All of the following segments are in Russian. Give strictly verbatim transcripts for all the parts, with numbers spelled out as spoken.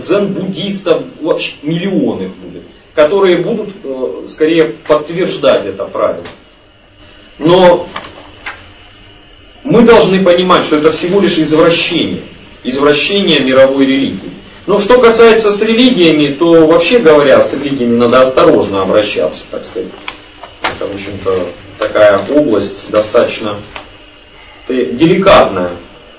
дзен-буддистов, вообще миллионы будет, которые будут э, скорее подтверждать это правило. Но мы должны понимать, что это всего лишь извращение, извращение мировой религии. Но что касается с религиями, то вообще говоря, с религиями надо осторожно обращаться, так сказать. Это, в общем-то, такая область достаточно деликатная.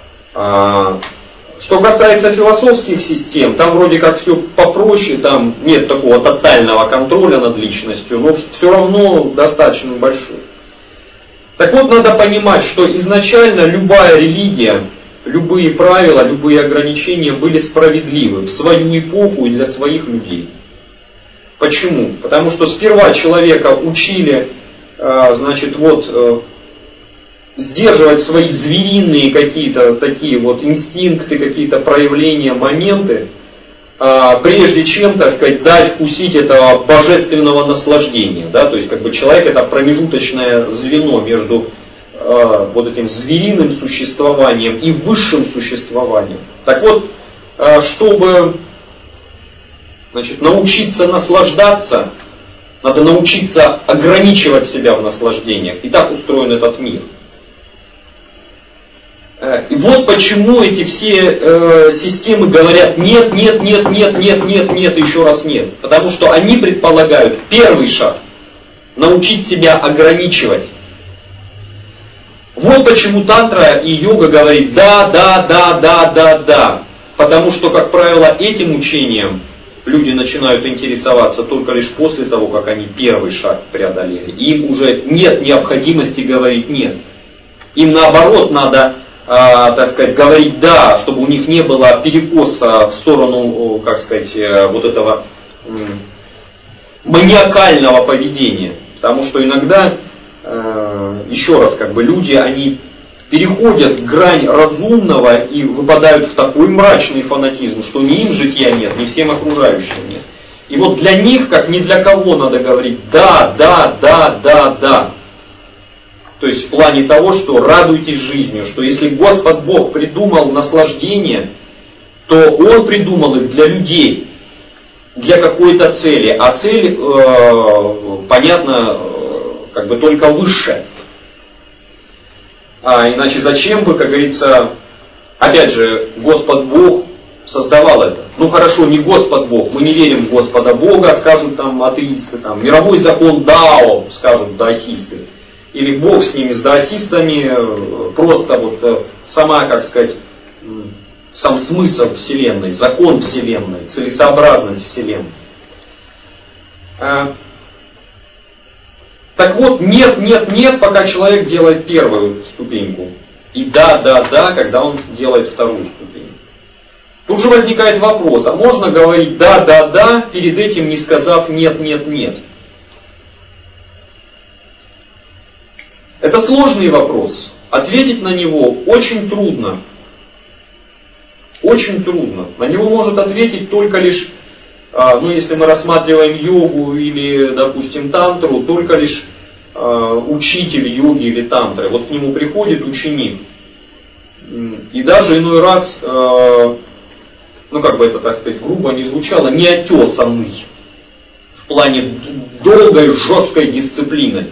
Что касается философских систем, там вроде как все попроще, там нет такого тотального контроля над личностью, но все равно достаточно большой. Так вот, надо понимать, что изначально любая религия, любые правила, любые ограничения были справедливы в свою эпоху и для своих людей. Почему? Потому что сперва человека учили, значит, вот, сдерживать свои звериные какие-то такие вот инстинкты, какие-то проявления, моменты, прежде чем, так сказать, дать вкусить этого божественного наслаждения. Да? То есть, как бы человек это промежуточное звено между э, вот этим звериным существованием и высшим существованием. Так вот, э, чтобы, значит, научиться наслаждаться, надо научиться ограничивать себя в наслаждениях. И так устроен этот мир. И вот почему эти все э, системы говорят нет, нет, нет, нет, нет, нет, нет, еще раз нет. Потому что они предполагают первый шаг – научить себя ограничивать. Вот почему тантра и йога говорит да, да, да, да, да, да. Потому что, как правило, этим учением люди начинают интересоваться только лишь после того, как они первый шаг преодолели. Им уже нет необходимости говорить нет. Им наоборот надо... А, так сказать, говорить да, чтобы у них не было перекоса в сторону, как сказать, вот этого м, маниакального поведения. Потому что иногда, э, еще раз, как бы люди, они переходят грань разумного и выпадают в такой мрачный фанатизм, что ни им житья нет, ни всем окружающим нет. И вот для них, как ни для кого, надо говорить да, да, да, да, да. То есть в плане того, что радуйтесь жизнью, что если Господь Бог придумал наслаждение, то Он придумал их для людей, для какой-то цели. А цель, э, понятно, как бы только высшая. А иначе зачем бы, как говорится, опять же, Господь Бог создавал это. Ну хорошо, не Господь Бог, мы не верим в Господа Бога, скажут там атеисты, там, мировой закон Дао, скажут даосисты. Или Бог с ними, с даосистами, просто вот сама, как сказать, сам смысл Вселенной, закон Вселенной, целесообразность Вселенной. Так вот, нет, нет, нет, пока человек делает первую ступеньку. И да, да, да, когда он делает вторую ступеньку. Тут же возникает вопрос, а можно говорить да, да, да, перед этим не сказав нет, нет, нет? Это сложный вопрос. Ответить на него очень трудно. Очень трудно. На него может ответить только лишь, ну если мы рассматриваем йогу или, допустим, тантру, только лишь учитель йоги или тантры. Вот к нему приходит ученик. И даже иной раз, ну как бы это, так сказать, грубо не звучало, неотесанный. В плане долгой, жесткой дисциплины.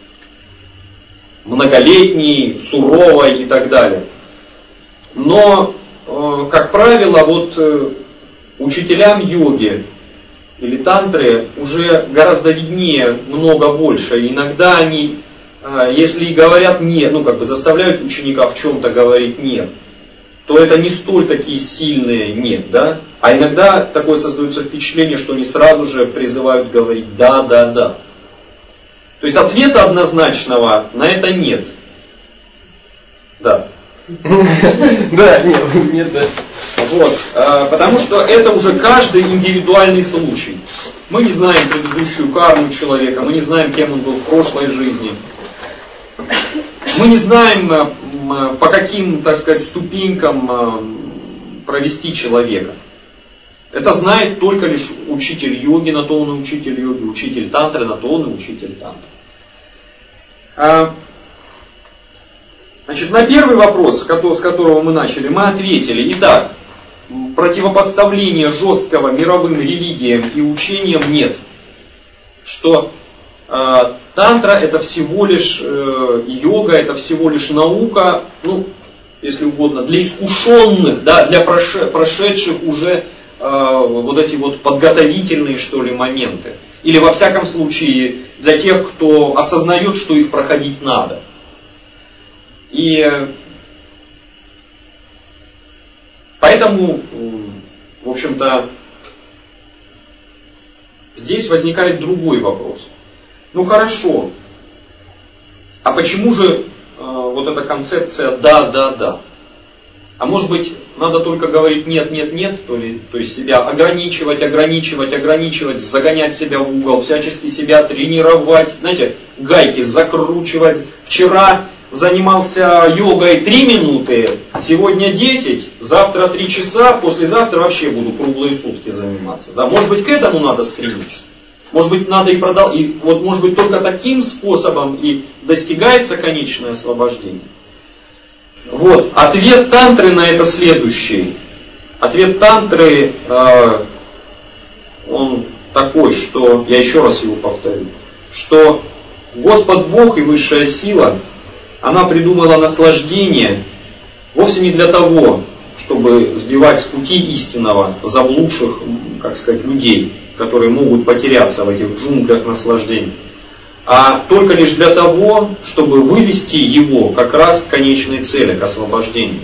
Многолетней, суровой и так далее. Но, как правило, вот учителям йоги или тантры уже гораздо виднее, много больше. И иногда они, если и говорят нет, ну как бы заставляют ученика в чем-то говорить нет, то это не столь такие сильные нет, да? А иногда такое создается впечатление, что они сразу же призывают говорить да, да, да. То есть ответа однозначного на это нет. Да. Да, нет, нет, да. Вот, потому что это уже каждый индивидуальный случай. Мы не знаем предыдущую карму человека, мы не знаем, кем он был в прошлой жизни. Мы не знаем, по каким, так сказать, ступенькам провести человека. Это знает только лишь учитель йоги, на то он и учитель йоги, учитель тантры, на то он и учитель тантры. Значит, на первый вопрос, с которого мы начали, мы ответили. Итак, противопоставления жесткого мировым религиям и учениям нет. Что э, тантра это всего лишь э, йога, это всего лишь наука, ну, если угодно, для искушенных, да, для проше, прошедших уже э, вот эти вот подготовительные, что ли, моменты. Или во всяком случае для тех, кто осознает, что их проходить надо. И поэтому, в общем-то, здесь возникает другой вопрос. Ну хорошо, а почему же э, вот эта концепция «да, да, да»? А может быть, надо только говорить «нет, нет, нет», то, ли, то есть себя ограничивать, ограничивать, ограничивать, загонять себя в угол, всячески себя тренировать, знаете, гайки закручивать. Вчера занимался йогой три минуты, сегодня десять, завтра три часа, послезавтра вообще буду круглые сутки заниматься. Да? Может быть, к этому надо стремиться. Может быть, надо и продолжать. И вот, может быть, только таким способом и достигается конечное освобождение. Вот. Ответ тантры на это следующий. Ответ тантры, э, он такой, что, я еще раз его повторю, что Господь Бог и высшая сила, она придумала наслаждение вовсе не для того, чтобы сбивать с пути истинного заблудших, как сказать, людей, которые могут потеряться в этих джунглях наслаждений, а только лишь для того, чтобы вывести его как раз к конечной цели, к освобождению.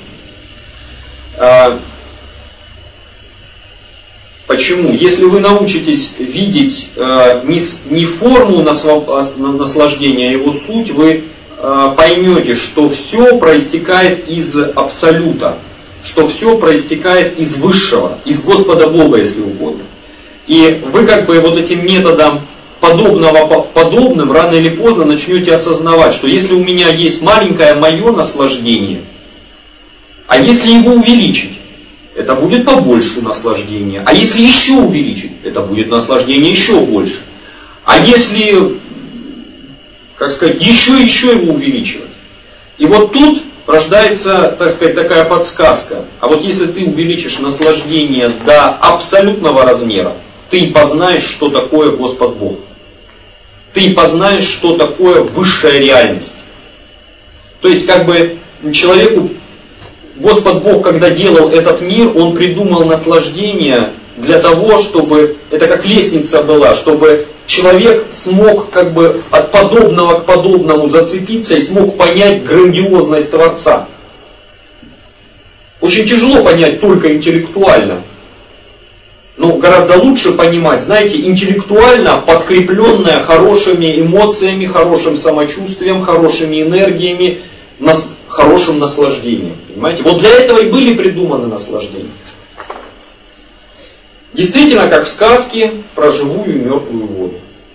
Почему? Если вы научитесь видеть не форму наслаждения, а его суть, вы поймете, что все проистекает из абсолюта, что все проистекает из высшего, из Господа Бога, если угодно. И вы как бы вот этим методом подобного подобным рано или поздно начнете осознавать, что если у меня есть маленькое мое наслаждение, а если его увеличить, это будет побольше наслаждения. А если еще увеличить, это будет наслаждение еще больше. А если, как сказать, еще и еще его увеличивать. И вот тут рождается, так сказать, такая подсказка. А вот если ты увеличишь наслаждение до абсолютного размера, ты познаешь, что такое Господь Бог. Ты познаешь, что такое высшая реальность. То есть, как бы, человеку, Господь Бог, когда делал этот мир, Он придумал наслаждение для того, чтобы, это как лестница была, чтобы человек смог, как бы, от подобного к подобному зацепиться и смог понять грандиозность Творца. Очень тяжело понять только интеллектуально. Но гораздо лучше понимать, знаете, интеллектуально подкрепленное хорошими эмоциями, хорошим самочувствием, хорошими энергиями, нас, хорошим наслаждением. Понимаете? Вот для этого и были придуманы наслаждения. Действительно, как в сказке про живую и мертвую воду.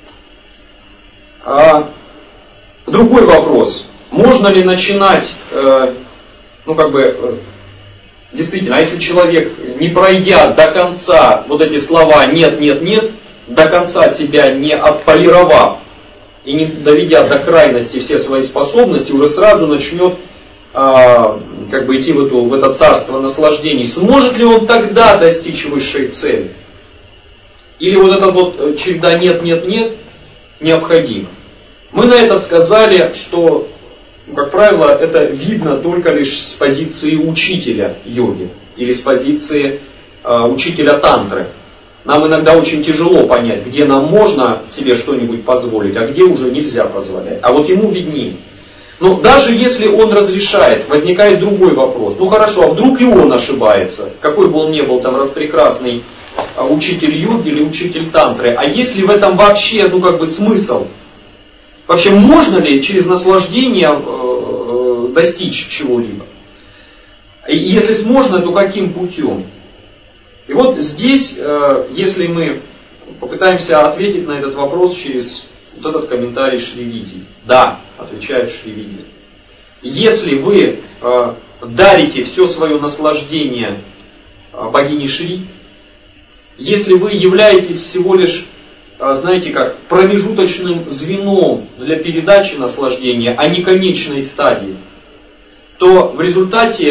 А другой вопрос. Можно ли начинать, э, ну как бы... Э, Действительно, а если человек, не пройдя до конца вот эти слова «нет, нет, нет», до конца себя не отполировав и не доведя до крайности все свои способности, уже сразу начнет а, как бы идти в, эту, в это царство наслаждений, сможет ли он тогда достичь высшей цели? Или вот эта вот череда «нет, нет, нет» необходима? Мы на это сказали, что... Как правило, это видно только лишь с позиции учителя йоги или с позиции э, учителя тантры. Нам иногда очень тяжело понять, где нам можно себе что-нибудь позволить, а где уже нельзя позволять. А вот ему виднее. Но даже если он разрешает, возникает другой вопрос. Ну хорошо, а вдруг и он ошибается? Какой бы он ни был там распрекрасный э, учитель йоги или учитель тантры. А есть ли в этом вообще, ну как бы, смысл? Вообще, можно ли через наслаждение э, достичь чего-либо? И если можно, то каким путем? И вот здесь, э, если мы попытаемся ответить на этот вопрос через вот этот комментарий Шри Види. Да, отвечает Шри Види. Если вы э, дарите все свое наслаждение э, богине Шри, если вы являетесь всего лишь, знаете как, промежуточным звеном для передачи наслаждения, а не конечной стадии, то в результате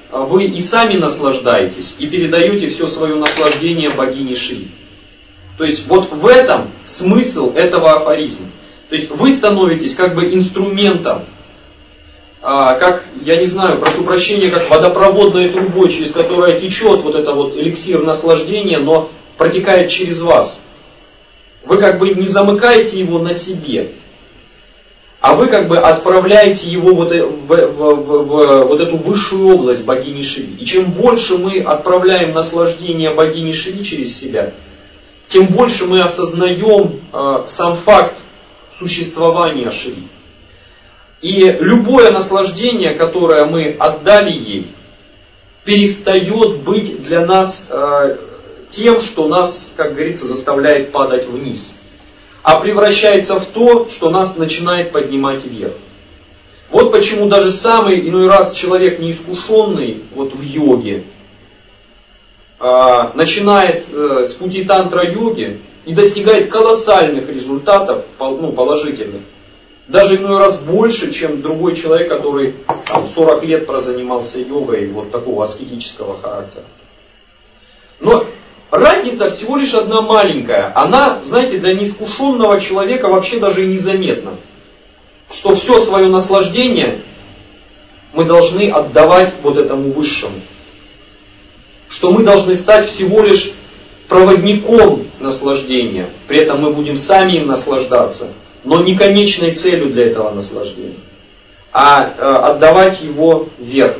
вы и сами наслаждаетесь, и передаете все свое наслаждение богине Шри. То есть вот в этом смысл этого афоризма. То есть вы становитесь как бы инструментом, а, как, я не знаю, прошу прощения, как водопроводной трубой, через которое течет вот это вот эликсир наслаждения, но протекает через вас. Вы как бы не замыкаете его на себе, а вы как бы отправляете его вот в, в, в, в, в вот эту высшую область богини Шри. И чем больше мы отправляем наслаждение богини Шри через себя, тем больше мы осознаем э, сам факт существования Шри. И любое наслаждение, которое мы отдали ей, перестает быть для нас э, тем, что нас, как говорится, заставляет падать вниз, а превращается в то, что нас начинает поднимать вверх. Вот почему даже самый иной раз человек неискушенный вот в йоге э, начинает э, с пути тантра-йоги и достигает колоссальных результатов, ну, положительных. Даже иной раз больше, чем другой человек, который там, сорок лет прозанимался йогой вот такого аскетического характера. Но разница всего лишь одна маленькая. Она, знаете, для неискушенного человека вообще даже и незаметна. Что все свое наслаждение мы должны отдавать вот этому высшему. Что мы должны стать всего лишь проводником наслаждения. При этом мы будем сами им наслаждаться. Но не конечной целью для этого наслаждения, а э, отдавать его вверх.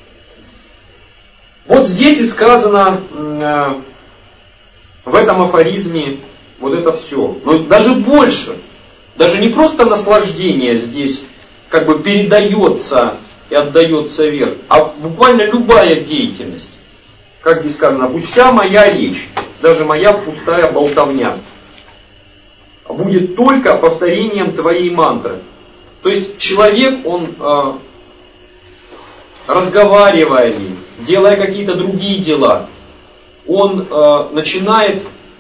Вот здесь и сказано э, в этом афоризме вот это все. Но даже больше, даже не просто наслаждение здесь как бы передается и отдается вверх, а буквально любая деятельность. Как здесь сказано, пусть вся моя речь, даже моя пустая болтовня, будет только повторением твоей мантры. То есть человек, он э, разговаривая ли, делая какие-то другие дела, он э, начинает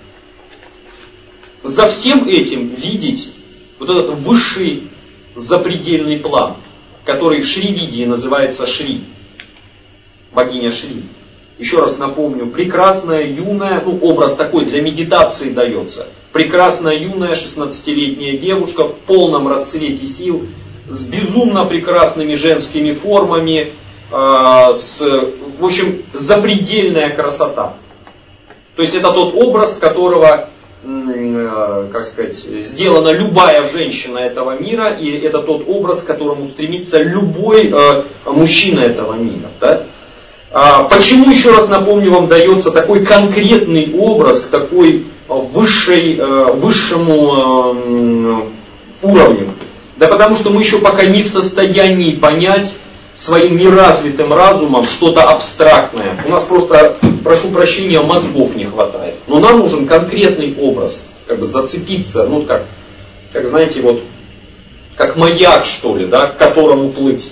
за всем этим видеть вот этот высший запредельный план, который в Шри-видии называется Шри, богиня Шри. Еще раз напомню, прекрасная, юная, ну образ такой для медитации дается. Прекрасная, юная, шестнадцатилетняя девушка в полном расцвете сил, с безумно прекрасными женскими формами, э, с, в общем, запредельная красота. То есть это тот образ, которого, э, как сказать, сделана любая женщина этого мира, и это тот образ, к которому стремится любой э, мужчина этого мира. Да? Почему, еще раз напомню, вам дается такой конкретный образ к такой высшей, высшему уровню? Да потому что мы еще пока не в состоянии понять своим неразвитым разумом что-то абстрактное. У нас просто, прошу прощения, мозгов не хватает. Но нам нужен конкретный образ, как бы зацепиться, ну как, как знаете, вот, как маяк, что ли, да, к которому плыть.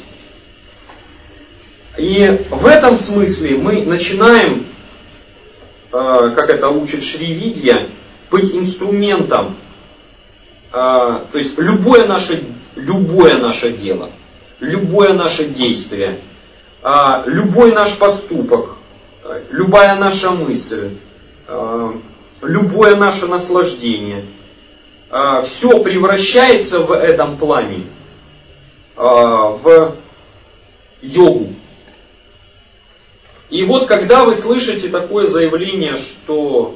И в этом смысле мы начинаем, как это учит Шри-видья, быть инструментом. То есть любое наше, любое наше дело, любое наше действие, любой наш поступок, любая наша мысль, любое наше наслаждение, все превращается в этом плане в йогу. И вот когда вы слышите такое заявление, что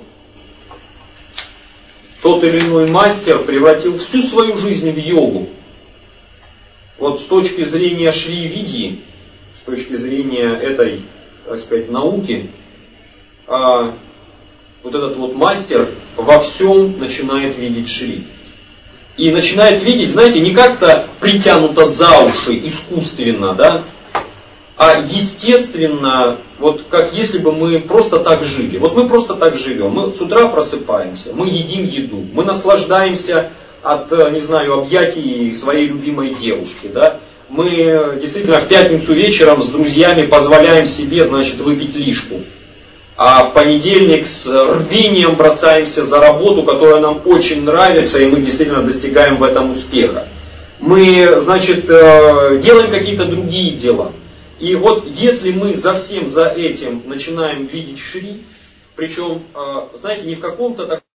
тот или иной мастер превратил всю свою жизнь в йогу, вот с точки зрения Шри-видьи, с точки зрения этой, так сказать, науки, а, вот этот вот мастер во всем начинает видеть Шри. И начинает видеть, знаете, не как-то притянуто за уши, искусственно, да, а естественно, вот как если бы мы просто так жили. Вот мы просто так живем. Мы с утра просыпаемся, мы едим еду, мы наслаждаемся от, не знаю, объятий своей любимой девушки. Да? Мы действительно в пятницу вечером с друзьями позволяем себе, значит, выпить лишку. А в понедельник с рвением бросаемся за работу, которая нам очень нравится, и мы действительно достигаем в этом успеха. Мы, значит, делаем какие-то другие дела. И вот если мы за всем за этим начинаем видеть шри, причем, знаете, не в каком-то таком